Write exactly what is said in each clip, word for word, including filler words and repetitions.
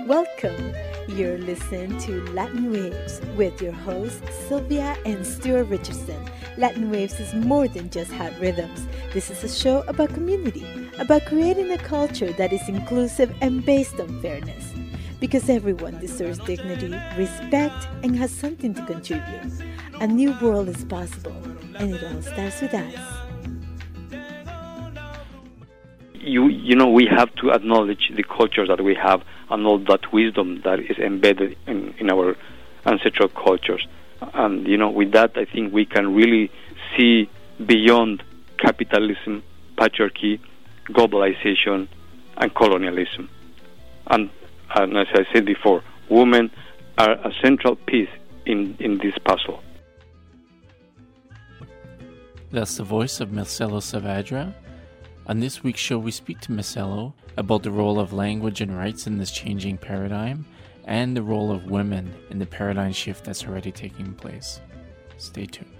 Welcome. You're listening to Latin Waves with your hosts Sylvia and Stuart Richardson. Latin Waves is more than just hot rhythms. This is a show about community, about creating a culture that is inclusive and based on fairness. Because everyone deserves dignity, respect, and has something to contribute. A new world is possible, and it all starts with us. You, you know, we have to acknowledge the culture that we have and all that wisdom that is embedded in, in our ancestral cultures. And, you know, with that, I think we can really see beyond capitalism, patriarchy, globalization, and colonialism. And, and as I said before, women are a central piece in, in this puzzle. That's the voice of Marcelo Saavedra. On this week's show, we speak to Marcelo about the role of language and rights in this changing paradigm and the role of women in the paradigm shift that's already taking place. Stay tuned.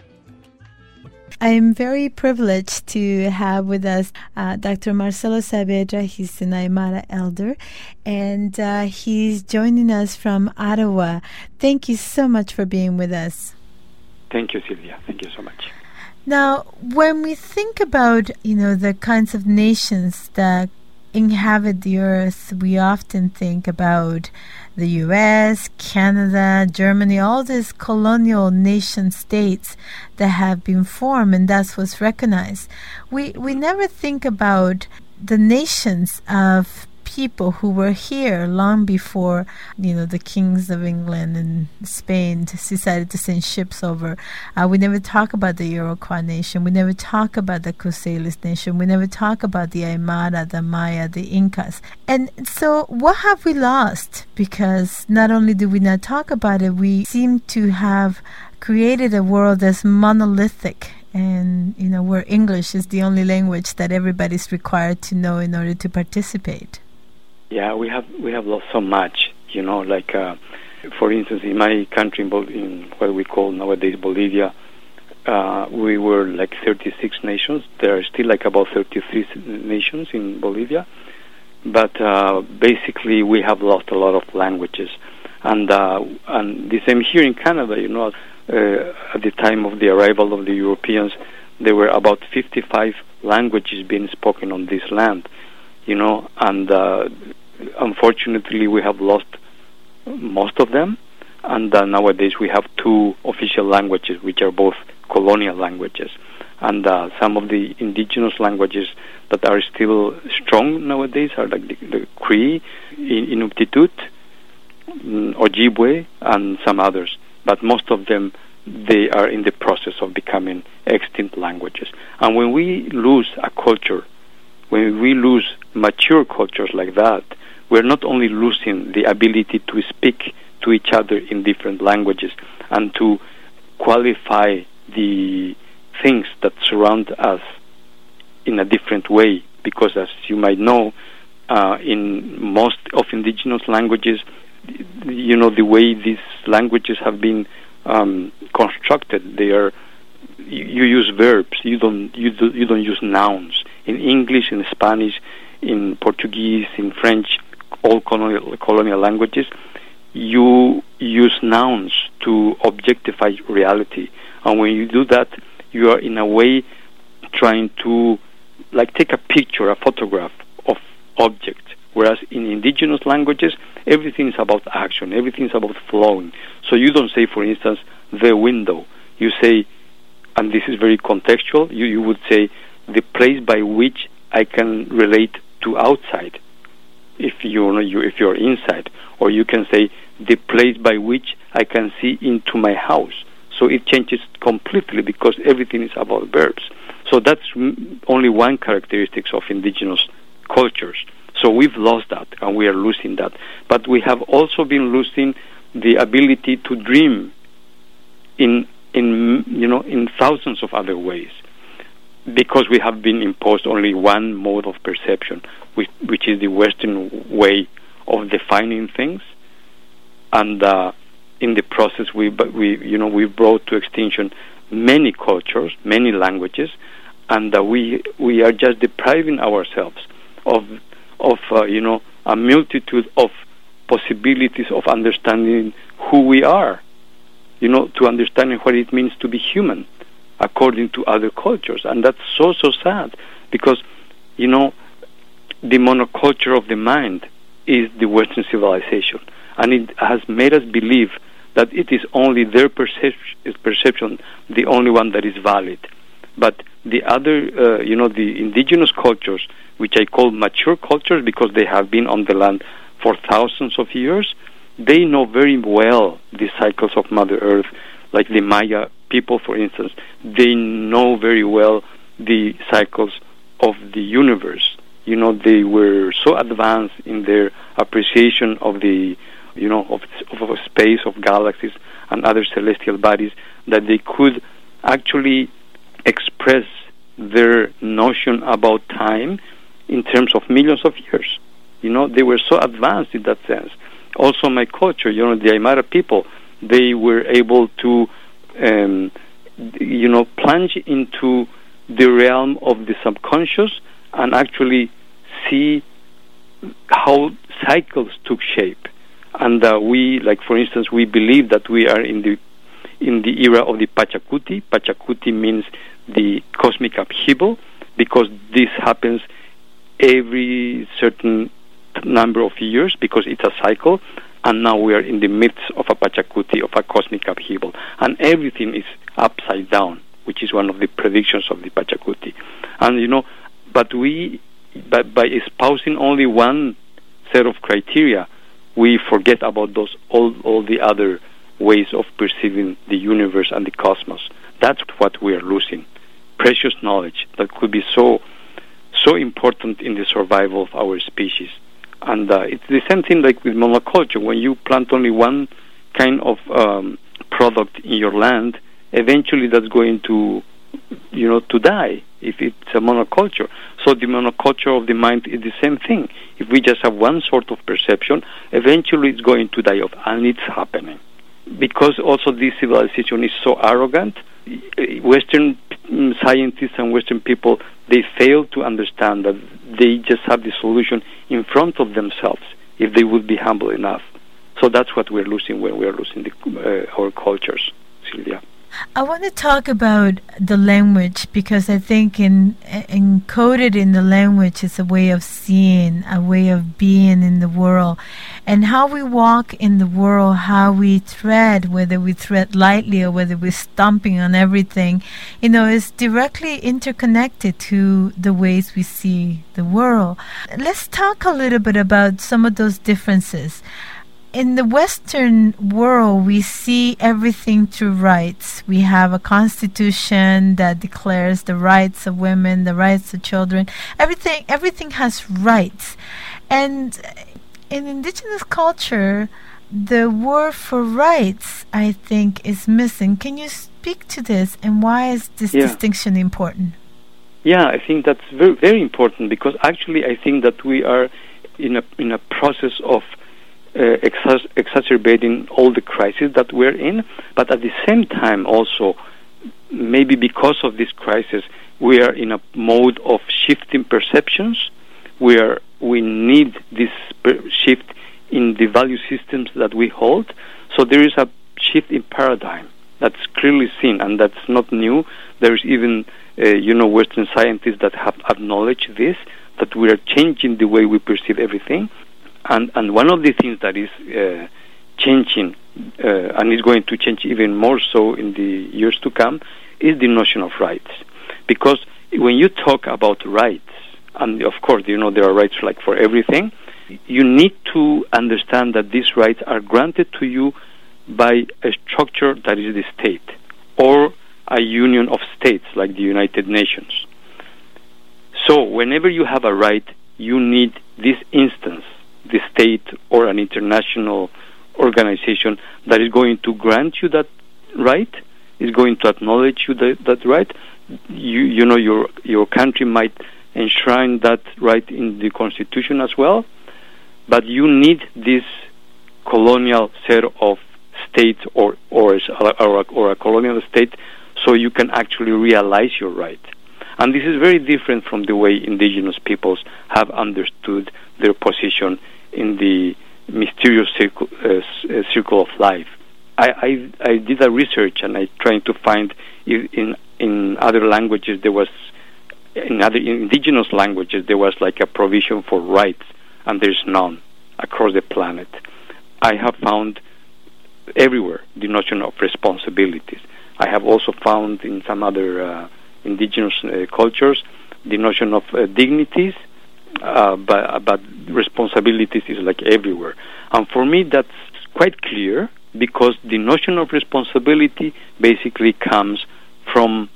I am very privileged to have with us uh, Doctor Marcelo Saavedra. He's an Aymara elder, and uh, he's joining us from Ottawa. Thank you so much for being with us. Thank you, Sylvia. Thank you so much. Now, when we think about, you know, the kinds of nations that inhabit the earth, we often think about the U S, Canada, Germany, all these colonial nation states that have been formed, and that's what's recognized. We we never think about the nations of people who were here long before, you know, the kings of England and Spain decided to send ships over. Uh, we never talk about the Iroquois nation. We never talk about the Coselis nation. We never talk about the Aymara, the Maya, the Incas. And so what have we lost? Because not only do we not talk about it, we seem to have created a world that's monolithic. And, you know, where English is the only language that everybody's required to know in order to participate. Yeah, we have we have lost so much, you know, like, uh, for instance, in my country, in, Bol- in what we call nowadays Bolivia, uh, we were like thirty-six nations. There are still like about thirty-three nations in Bolivia, but uh, basically we have lost a lot of languages. And, uh, and the same here in Canada, you know, uh, at the time of the arrival of the Europeans, there were about fifty-five languages being spoken on this land, you know, and uh, unfortunately we have lost most of them, and uh, nowadays we have two official languages which are both colonial languages, and uh, some of the indigenous languages that are still strong nowadays are like the, the Cree, Inuktitut, Ojibwe, and some others, but most of them, they are in the process of becoming extinct languages. And when we lose a culture, when we lose mature cultures like that, we're not only losing the ability to speak to each other in different languages and to qualify the things that surround us in a different way, because as you might know, uh, in most of indigenous languages, you know, the way these languages have been um, constructed, they are, you use verbs, you don't, you, do, you don't use nouns. In English, in Spanish, in Portuguese, in French, all colonial, colonial languages, you use nouns to objectify reality. And when you do that, you are in a way trying to, like, take a picture, a photograph of objects. Whereas in indigenous languages, everything is about action, everything is about flowing. So you don't say, for instance, the window. You say, and this is very contextual, you, you would say, the place by which I can relate to outside, if you know you if you're inside, or you can say the place by which I can see into my house. So it changes completely because everything is about verbs. So that's only one characteristic of indigenous cultures. So we've lost that, and we are losing that. But we have also been losing the ability to dream in in you know in thousands of other ways, because we have been imposed only one mode of perception, which, which is the Western way of defining things, and uh, in the process, we we you know we brought to extinction many cultures, many languages, and uh, we we are just depriving ourselves of of uh, you know a multitude of possibilities of understanding who we are, you know, to understanding what it means to be human according to other cultures. And that's so, so sad because, you know, the monoculture of the mind is the Western civilization. And it has made us believe that it is only their percep- perception, the only one that is valid. But the other, uh, you know, the indigenous cultures, which I call mature cultures because they have been on the land for thousands of years, they know very well the cycles of Mother Earth, like the Maya people, for instance. They know very well the cycles of the universe. You know, they were so advanced in their appreciation of the, you know, of, of space, of galaxies and other celestial bodies, that they could actually express their notion about time in terms of millions of years. You know, they were so advanced in that sense. Also, my culture, you know, the Aymara people, they were able to, um, you know, plunge into the realm of the subconscious and actually see how cycles took shape. And uh, we, like for instance, we believe that we are in the in the era of the Pachacuti. Pachacuti means the cosmic upheaval, because this happens every certain number of years because it's a cycle, and now we are in the midst of a Pachacuti, of a cosmic upheaval, and everything is upside down, which is one of the predictions of the Pachacuti. And you know, but we, by, by espousing only one set of criteria, we forget about those all all the other ways of perceiving the universe and the cosmos. That's what we are losing. Precious knowledge that could be so so important in the survival of our species. And uh, it's the same thing like with monoculture. When you plant only one kind of um, product in your land, eventually that's going to, you know, to die if it's a monoculture. So the monoculture of the mind is the same thing. If we just have one sort of perception, eventually it's going to die off, and it's happening. Because also this civilization is so arrogant, Western scientists and Western people, they fail to understand that they just have the solution in front of themselves if they would be humble enough. So that's what we're losing when we're losing the, uh, our cultures, Sylvia. I want to talk about the language, because I think in, encoded in the language is a way of seeing, a way of being in the world, and how we walk in the world, how we tread, whether we tread lightly or whether we're stomping on everything, you know, is directly interconnected to the ways we see the world. Let's talk a little bit about some of those differences. In the Western world, we see everything through rights. We have a constitution that declares the rights of women, the rights of children. Everything, everything has rights. And in indigenous culture, the word for rights, I think, is missing. Can you speak to this, and why is this yeah. distinction important? Yeah, I think that's very, very important, because actually I think that we are in a in a process of Uh, exac- exacerbating all the crises that we're in, but at the same time also, maybe because of this crisis, we are in a mode of shifting perceptions, where we need this per- shift in the value systems that we hold. So there is a shift in paradigm that's clearly seen, and that's not new. There's even, uh, you know, Western scientists that have acknowledged this, that we are changing the way we perceive everything. And and one of the things that is uh, changing, uh, and is going to change even more so in the years to come, is the notion of rights. Because when you talk about rights, and of course, you know, there are rights like for everything, you need to understand that these rights are granted to you by a structure that is the state, or a union of states like the United Nations. So whenever you have a right, you need this instance, the state or an international organization that is going to grant you that right, is going to acknowledge you that, that right. You you know, your your country might enshrine that right in the Constitution as well, but you need this colonial set of states or or, or, a, or a colonial state so you can actually realize your right. And this is very different from the way indigenous peoples have understood their position in the mysterious circle, uh, circle of life. I, I I did a research and I tried to find if in in other languages there was in other indigenous languages there was like a provision for rights, and there's none across the planet. I have found everywhere the notion of responsibilities. I have also found in some other uh, indigenous uh, cultures the notion of uh, dignities, uh, but, but responsibilities is like everywhere. And for me that's quite clear, because the notion of responsibility basically comes from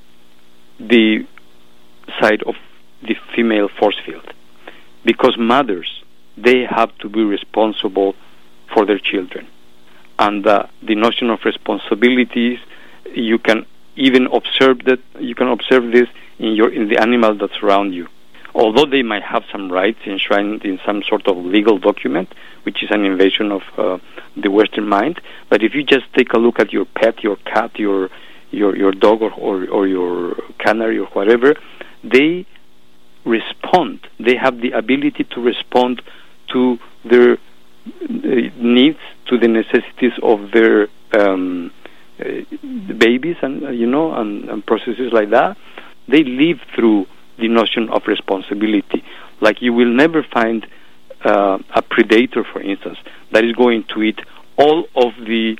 the side of the female force field. Because mothers, they have to be responsible for their children. And uh, the notion of responsibilities, you can even observe that, you can observe this in your in the animals that surround you. Although they might have some rights enshrined in some sort of legal document, which is an invasion of uh, the Western mind, but if you just take a look at your pet, your cat, your your your dog, or or, or your canary or whatever, they respond. They have the ability to respond to their uh, needs, to the necessities of their um, uh, babies, and uh, you know, and, and processes like that. They live through the notion of responsibility. Like you will never find uh, a predator, for instance, that is going to eat all of the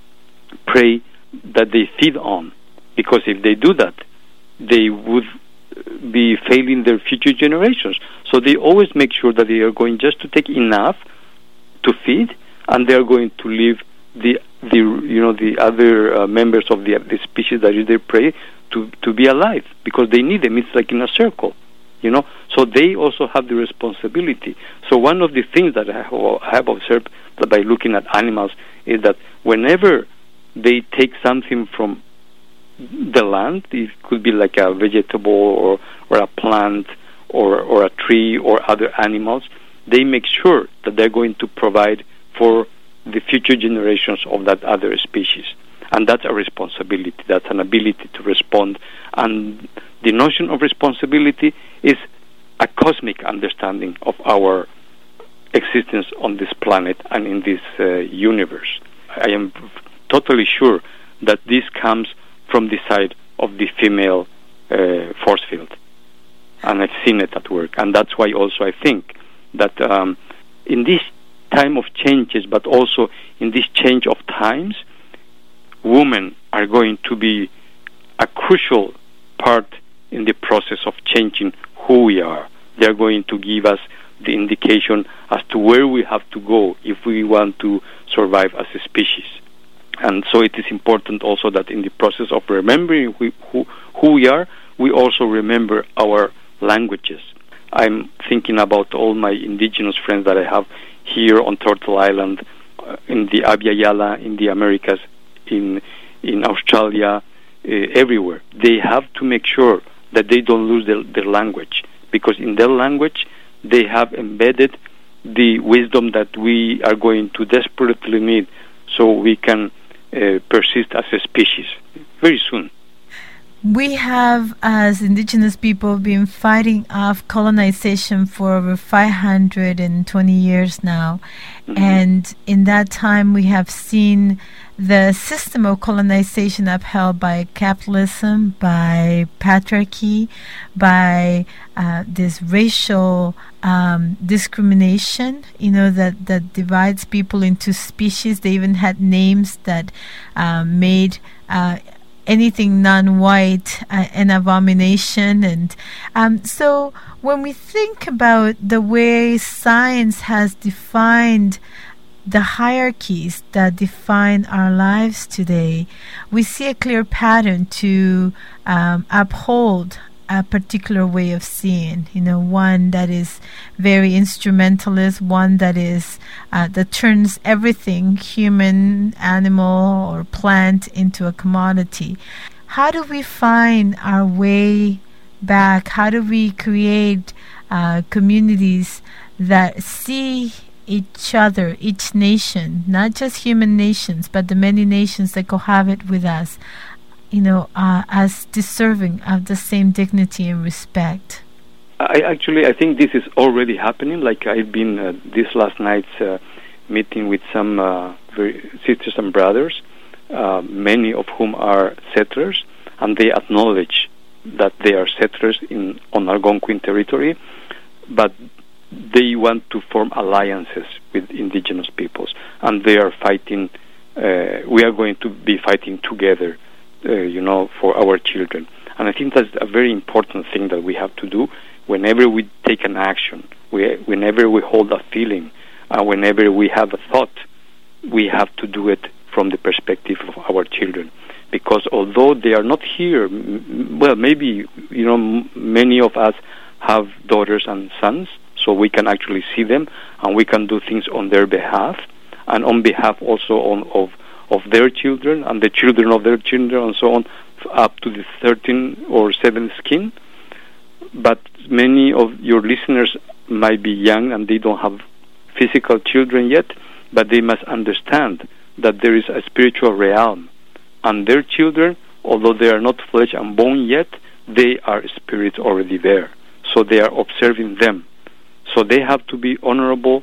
prey that they feed on, because if they do that, they would be failing their future generations. So they always make sure that they are going just to take enough to feed, and they are going to leave the the you know the other uh, members of the the species that is their prey to to be alive, because they need them. It's like in a circle, you know. So they also have the responsibility. So one of the things that I have observed by looking at animals is that whenever they take something from the land, it could be like a vegetable or or a plant or or a tree or other animals, they make sure that they're going to provide for the future generations of that other species. And that's a responsibility. That's an ability to respond. And the notion of responsibility is a cosmic understanding of our existence on this planet and in this uh, universe. I am totally sure that this comes from the side of the female uh, force field. And I've seen it at work. And that's why also I think that um, in this time of changes, but also in this change of times, women are going to be a crucial part in the process of changing who we are. They are going to give us the indication as to where we have to go if we want to survive as a species. And so it is important also that in the process of remembering who, who, who we are, we also remember our languages. I'm thinking about all my indigenous friends that I have here on Turtle Island, uh, in the Abya Yala, in the Americas, in in Australia, uh, everywhere. They have to make sure that they don't lose their, their language, because in their language they have embedded the wisdom that we are going to desperately need so we can uh, persist as a species very soon. We have, as indigenous people, been fighting off colonization for over five hundred twenty years now. Mm-hmm. And in that time, we have seen the system of colonization upheld by capitalism, by patriarchy, by uh, this racial um, discrimination, you know, that, that divides people into species. They even had names that uh, made uh, anything non-white uh, an abomination. And um, so when we think about the way science has defined the hierarchies that define our lives today, we see a clear pattern to um, uphold a particular way of seeing, you know, one that is very instrumentalist, one that is uh, that turns everything, human, animal, or plant, into a commodity. How do we find our way back? How do we create uh, communities that see each other, each nation, not just human nations, but the many nations that cohabit with us, you know, uh, as deserving of the same dignity and respect? I actually, I think this is already happening. Like I've been uh, these last nights uh, meeting with some uh, very sisters and brothers, uh, many of whom are settlers, and they acknowledge that they are settlers in on Algonquin territory, but they want to form alliances with indigenous peoples, and they are fighting. Uh, we are going to be fighting together, uh, you know, for our children. And I think that's a very important thing that we have to do whenever we take an action, we, whenever we hold a feeling, and uh, whenever we have a thought, we have to do it from the perspective of our children. Because although they are not here, m- well, maybe, you know, m- many of us have daughters and sons, so we can actually see them, and we can do things on their behalf, and on behalf also on, of of their children, and the children of their children, and so on, up to the thirteenth or seventh skin. But many of your listeners might be young, and they don't have physical children yet, but they must understand that there is a spiritual realm, and their children, although they are not flesh and bone yet, they are spirits already there. So they are observing them. So they have to be honorable,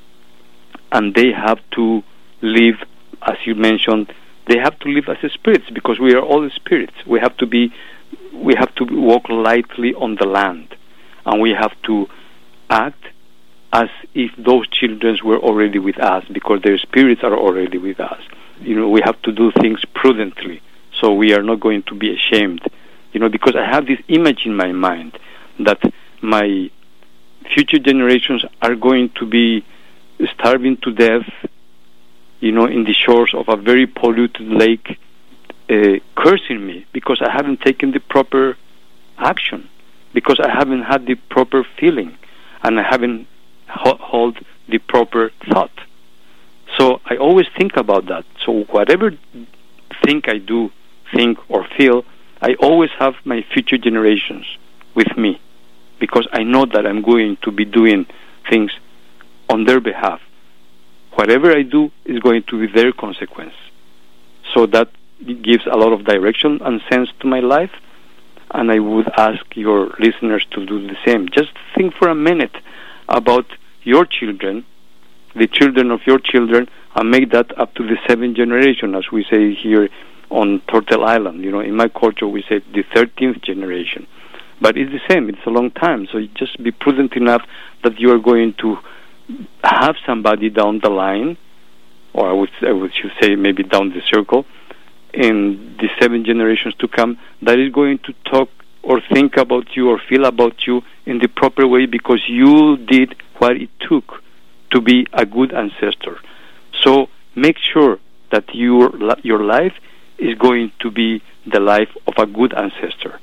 and they have to live, as you mentioned, they have to live as spirits, because we are all spirits. We have to be, we have to walk lightly on the land, and we have to act as if those children were already with us, because their spirits are already with us. You know, we have to do things prudently, so we are not going to be ashamed. You know, because I have this image in my mind that my future generations are going to be starving to death, you know, in the shores of a very polluted lake, uh, cursing me because I haven't taken the proper action, because I haven't had the proper feeling, and I haven't ho- held the proper thought. So I always think about that. So whatever thing I do, think or feel, I always have my future generations with me, because I know that I'm going to be doing things on their behalf. Whatever I do is going to be their consequence. So that gives a lot of direction and sense to my life, and I would ask your listeners to do the same. Just think for a minute about your children, the children of your children, and make that up to the seventh generation, as we say here on Turtle Island. You know, in my culture we say the thirteenth generation. But it's the same, it's a long time, so you just be prudent enough that you are going to have somebody down the line, or I would, I would should say maybe down the circle, in the seven generations to come, that is going to talk or think about you or feel about you in the proper way, because you did what it took to be a good ancestor. So make sure that your your life is going to be the life of a good ancestor.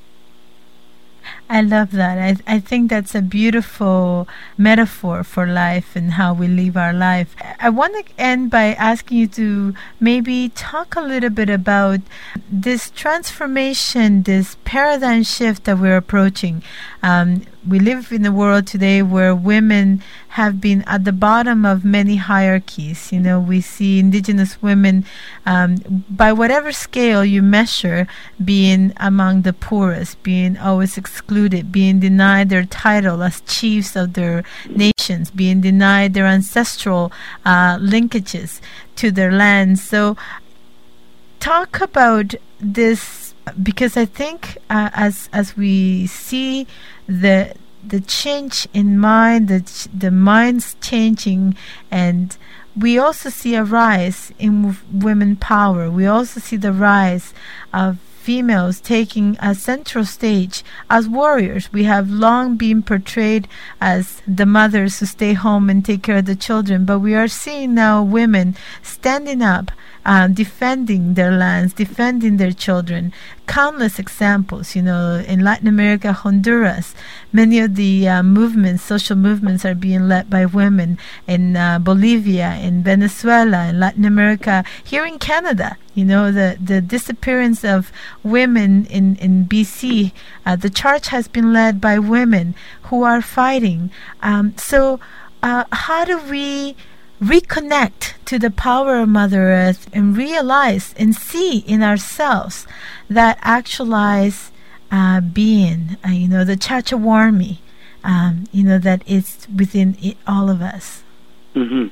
I love that. I, I think that's a beautiful metaphor for life and how we live our life. I want to end by asking you to maybe talk a little bit about this transformation, this paradigm shift that we're approaching. Um, we live in a world today where women have been at the bottom of many hierarchies. You know, we see indigenous women, um, by whatever scale you measure, being among the poorest, being always excluded, being denied their title as chiefs of their nations, being denied their ancestral uh, linkages to their lands. So talk about this, because I think uh, as as we see the the change in mind, the the minds changing, and we also see a rise in w- women power. We also see the rise of females taking a central stage as warriors. We have long been portrayed as the mothers who stay home and take care of the children, but we are seeing now women standing up, uh, defending their lands, defending their children. Countless examples, you know, in Latin America, Honduras, many of the uh, movements, social movements, are being led by women. In uh, Bolivia, in Venezuela, in Latin America, here in Canada, you know, the, the disappearance of women in, in B C, uh, the church has been led by women who are fighting. Um, so uh, how do we reconnect to the power of Mother Earth and realize and see in ourselves that actualized uh, being, uh, you know, the Chachawarmi, um, you know, that is within it, all of us? Mm-hmm.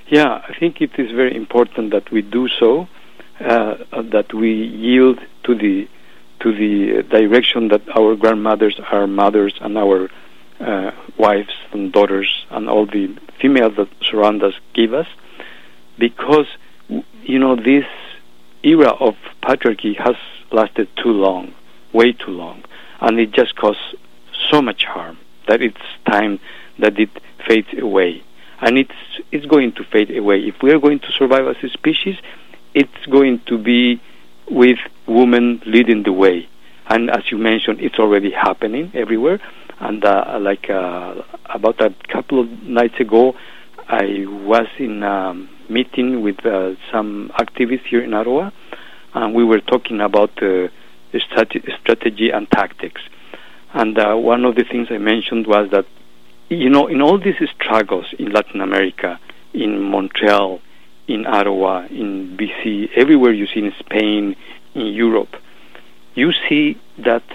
Yeah, I think it is very important that we do so, uh, that we yield to the to the direction that our grandmothers, our mothers, and our uh, wives and daughters and all the females that surround us give us, because, you know, this era of patriarchy has lasted too long, way too long, and it just caused so much harm that it's time that it fades away. And it's it's going to fade away. If we are going to survive as a species, it's going to be with women leading the way. And as you mentioned, it's already happening everywhere. And uh, like uh, about a couple of nights ago, I was in a meeting with uh, some activists here in Ottawa, and we were talking about uh, strate- strategy and tactics. And uh, one of the things I mentioned was that, you know, in all these struggles in Latin America, in Montreal, in Ottawa, in B C, everywhere you see in Spain, in Europe, you see that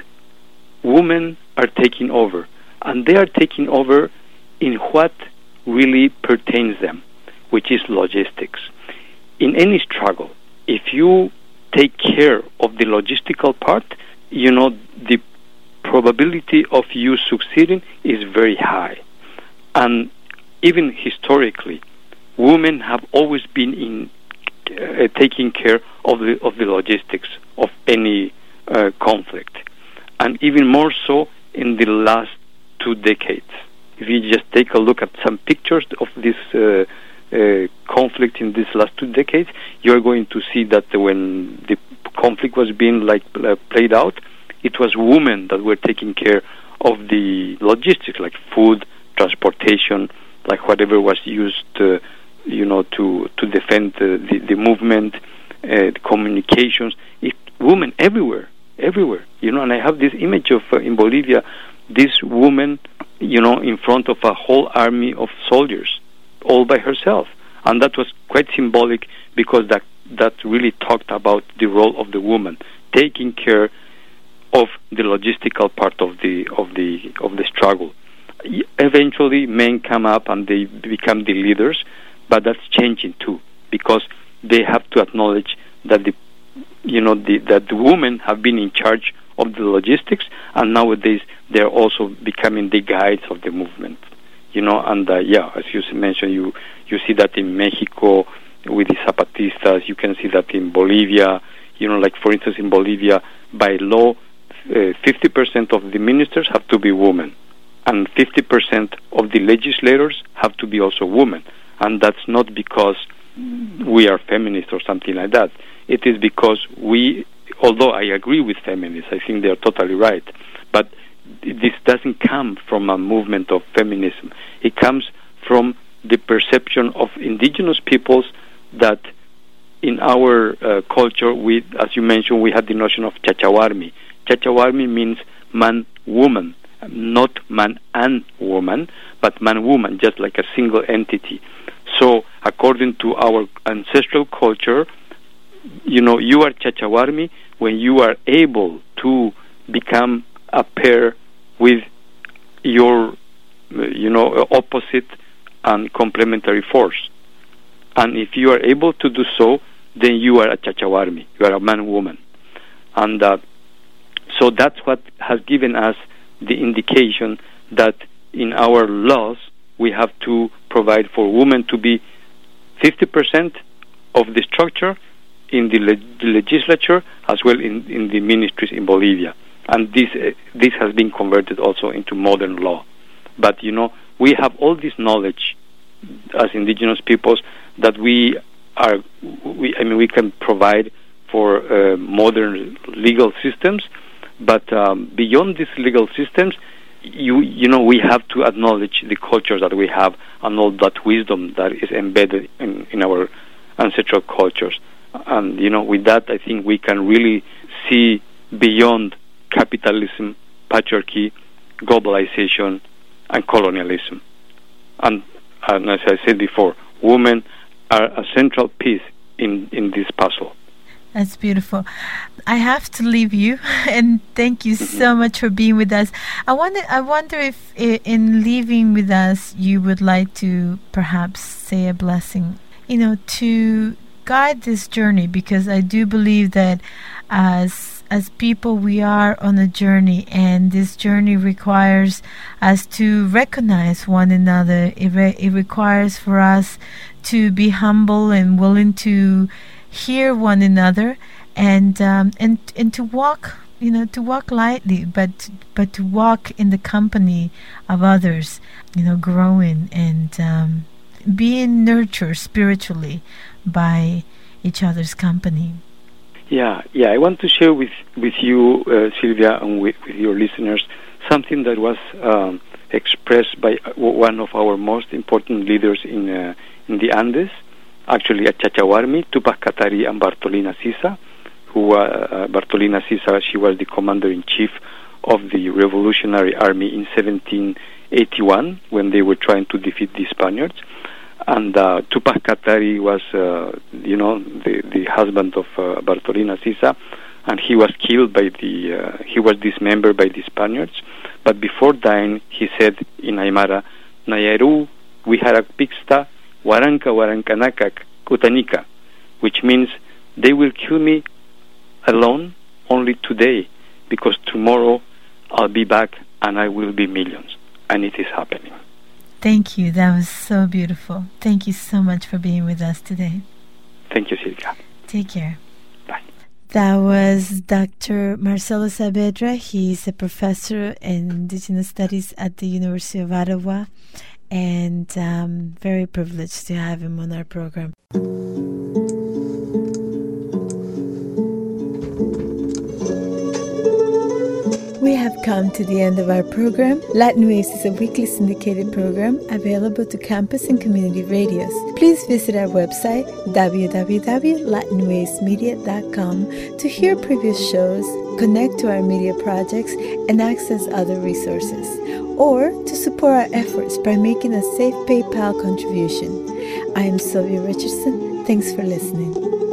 women are taking over. And they are taking over in what really pertains them, which is logistics. In any struggle, if you take care of the logistical part, you know, the probability of you succeeding is very high. And even historically, women have always been in uh, taking care of the of the logistics of any uh, conflict, and even more so in the last two decades. If you just take a look at some pictures of this uh, uh, conflict in these last two decades, you're going to see that when the conflict was being like uh, played out, it was women that were taking care of the logistics, like food, transportation, like whatever was used, uh, you know, to to defend uh, the the movement, uh, the communications. It, women everywhere, everywhere, you know. And I have this image of uh, in Bolivia, this woman, you know, in front of a whole army of soldiers, all by herself, and that was quite symbolic because that that really talked about the role of the woman taking care of the logistical part of the of the of the struggle. Eventually, men come up and they become the leaders, but that's changing too, because they have to acknowledge that the, you know, the, that the women have been in charge of the logistics, and nowadays they're also becoming the guides of the movement, you know. And uh, yeah, as you mentioned, you you see that in Mexico with the Zapatistas. You can see that in Bolivia. You know, like for instance, in Bolivia, by law, uh, fifty percent of the ministers have to be women, and fifty percent of the legislators have to be also women. And that's not because we are feminists or something like that. It is because we, although I agree with feminists, I think they are totally right, but this doesn't come from a movement of feminism. It comes from the perception of indigenous peoples that in our uh, culture, we, as you mentioned, we have the notion of chachawarmi. Chachawarmi means man-woman, not man and woman, but man-woman, just like a single entity. So, according to our ancestral culture, you know, you are chachawarmi when you are able to become a pair with your, you know, opposite and complementary force. And if you are able to do so, then you are a chachawarmi. You are a man-woman. And uh, so that's what has given us the indication that in our laws we have to provide for women to be fifty percent of the structure in the, le- the legislature, as well in, in the ministries in Bolivia. And this uh, this has been converted also into modern law. But, you know, we have all this knowledge as indigenous peoples that we are, we, I mean, we can provide for uh, modern legal systems, but um, beyond these legal systems, you you know, we have to acknowledge the cultures that we have and all that wisdom that is embedded in, in our ancestral cultures. And, you know, with that, I think we can really see beyond capitalism, patriarchy, globalization, and colonialism. And, and as I said before, women are a central piece in, in this puzzle. That's beautiful. I have to leave you, and thank you so much for being with us. I wonder, I wonder if i- in leaving with us, you would like to perhaps say a blessing, you know, to guide this journey, because I do believe that as as people we are on a journey, and this journey requires us to recognize one another. It, re- it requires for us to be humble and willing to hear one another, and um, and and to walk, you know, to walk lightly, but but to walk in the company of others, you know, growing and um, being nurtured spiritually by each other's company. Yeah, yeah. I want to share with with you, uh, Sylvia, and with, with your listeners, something that was um, expressed by one of our most important leaders in uh, in the Andes, actually at Chachahuarmi, Tupac Katari and Bartolina Sisa, who uh, Bartolina Sisa, she was the commander-in-chief of the Revolutionary Army in seventeen eighty-one when they were trying to defeat the Spaniards. And uh, Tupac Katari was, uh, you know, the, the husband of uh, Bartolina Sisa, and he was killed by the, uh, he was dismembered by the Spaniards. But before dying, he said in Aymara, Nayaru Wiharapixta Waranka Warankanakak Kutanika, which means they will kill me alone only today, because tomorrow I'll be back and I will be millions. And it is happening. Thank you. That was so beautiful. Thank you so much for being with us today. Thank you, Silvia. Take care. Bye. That was Doctor Marcelo Saavedra. He's a professor in Indigenous Studies at the University of Ottawa, and um, very privileged to have him on our program. We have come to the end of our program. Latin Waves is a weekly syndicated program available to campus and community radios. Please visit our website, w w w dot latin waves media dot com, to hear previous shows, connect to our media projects, and access other resources, or to support our efforts by making a safe PayPal contribution. I am Sylvia Richardson. Thanks for listening.